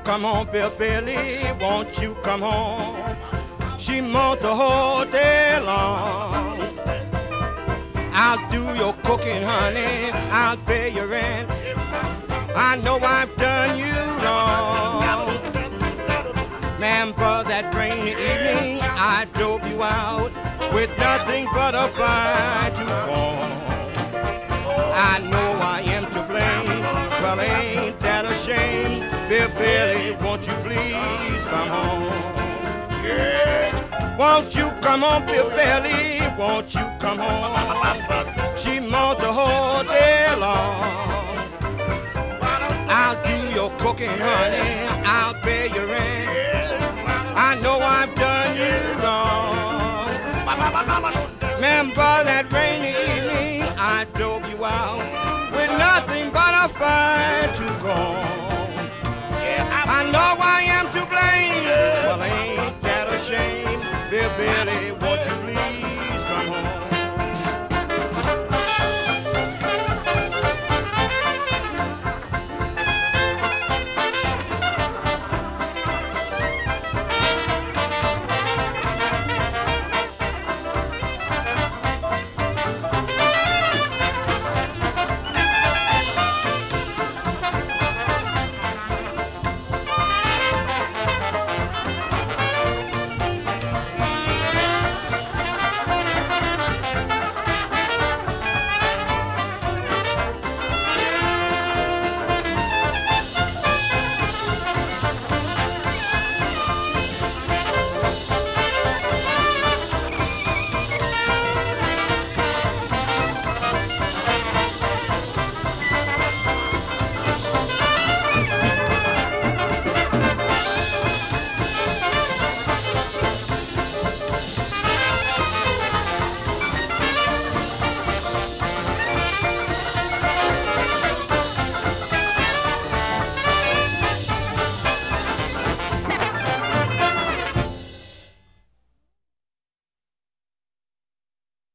come home, Bill Billy? Won't you come home? She moaned the whole day long. I'll do your cooking, honey. I'll pay your rent. I know I've done you wrong. Remember that rainy evening I drove you out with nothing but a fire to burn. I know I am to blame. Well, ain't that a shame? Bill Billy, won't you please come home? Yeah. Won't you come home, Bill Billy? Won't you come home? She moaned the whole day long. I'll do your cooking, honey. I'll pay your rent. I know I've done you wrong. Remember that rainy evening I drove you out with nothing but a fire to burn. I know I am to blame. Well, ain't that a shame, Bill Billy?